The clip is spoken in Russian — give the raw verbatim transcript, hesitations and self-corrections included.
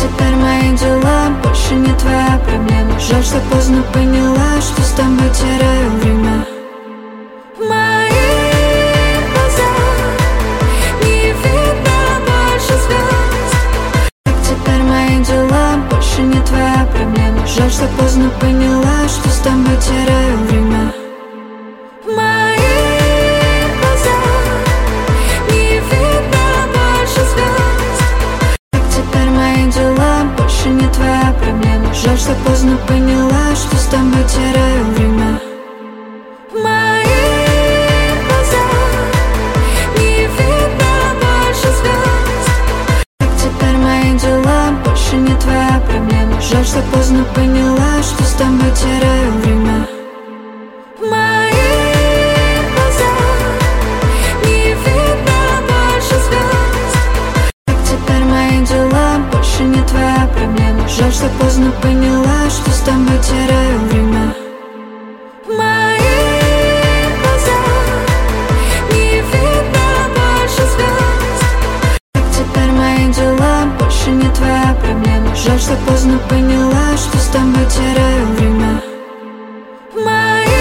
теперь мои дела больше не твоя проблема. Жаль, что поздно поняла, что с тобой теряю время. В моих глазах не видно больше звезд. Так теперь мои дела больше не твоя проблема. Жаль, что поздно поняла, что с тобой теряю время. В моих глазах не видно больше звезд. Так теперь мои дела больше не твоя проблема. Жаль, что поздно поняла, что с тобой теряю время. В моих глазах не видно больше звезд. Так теперь мои дела больше не твоя проблема. Жаль, что поздно поняла, что с тобой теряю время. В моих глазах не видно больше звезд. Так теперь мои дела больше не твоя проблема. Жаль, что поздно поняла, что с тобой теряю время. В моих глазах не видно больше звезд. Так теперь мои дела больше не твоя проблема. Жаль, что поздно поняла, что с тобой теряю время.